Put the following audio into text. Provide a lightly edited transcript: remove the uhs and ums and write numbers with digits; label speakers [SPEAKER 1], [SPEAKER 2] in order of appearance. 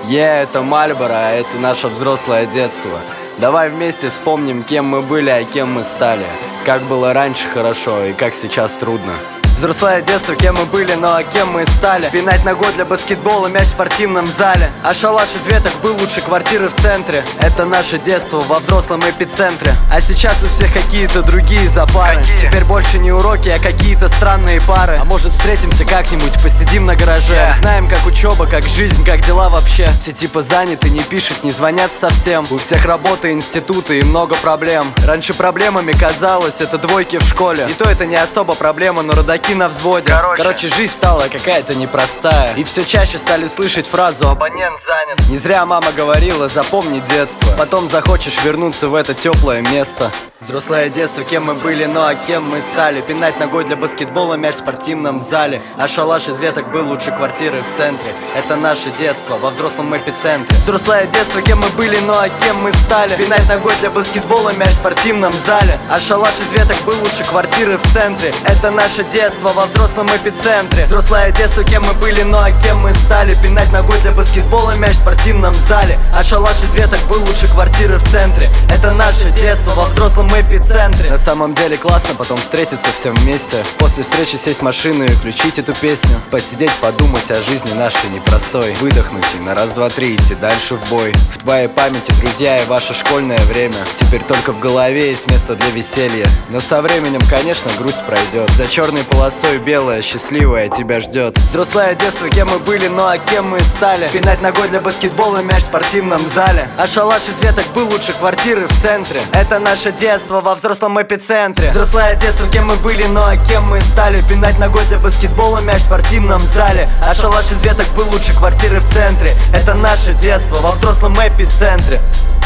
[SPEAKER 1] Это Мальборо, а это наше взрослое детство. Давай вместе вспомним, кем мы были, а кем мы стали. Как было раньше хорошо и как сейчас трудно. Взрослое детство, кем мы были, ну а кем мы стали. Пинать ногой для баскетбола мяч в спортивном зале. А шалаш из веток был лучше квартиры в центре. Это наше детство во взрослом эпицентре. А сейчас у всех какие-то другие запары. Теперь больше не уроки, а какие-то странные пары. А может встретимся как-нибудь, посидим на гараже. Знаем, как учеба, как жизнь, как дела вообще. Все типа заняты, не пишут, не звонят совсем. У всех работа, институты и много проблем. Раньше проблемами казалось это двойки в школе. И то это не особо проблема, но родаки на взводе. Короче, жизнь стала какая-то непростая. И все чаще стали слышать фразу «абонент занят». Не зря мама говорила «запомни детство». Потом захочешь вернуться в это теплое место. Взрослое детство, кем мы были, ну а кем мы стали. Пинать ногой для баскетбола мяч в спортивном зале. А шалаш из веток был лучше квартиры в центре. Это наше детство во взрослом эпицентре. Взрослое детство, кем мы были, ну а кем мы стали. Пинать ногой для баскетбола мяч в спортивном зале. А шалаш из веток был лучше квартиры в центре. Это наше детство во взрослом эпицентре. Взрослое детство, кем мы были, ну а кем мы стали. Пинать ногой для баскетбола мяч в спортивном зале. А шалаш из веток был лучше квартиры в центре. Это наше детство во взрослом эпицентре. На самом деле классно потом встретиться всем вместе. После встречи сесть в машину и включить эту песню. Посидеть, подумать о жизни нашей непростой. Выдохнуть и на раз, два, три идти дальше в бой. В твоей памяти друзья и ваше школьное время. Теперь только в голове есть место для веселья. Но со временем, конечно, грусть пройдет. За черной полосой белая, счастливая тебя ждет. Взрослое детство, кем мы были, ну а кем мы стали. Пинать ногой для баскетбола мяч в спортивном зале. А шалаш из веток был лучше квартиры в центре. Это наше детство во взрослом эпицентре. Взрослое детство, кем мы были, ну а кем мы стали. Пинать ногой для баскетбола мяч в спортивном зале. А шалаш из веток был лучше квартиры в центре. Это наше детство во взрослом эпицентре.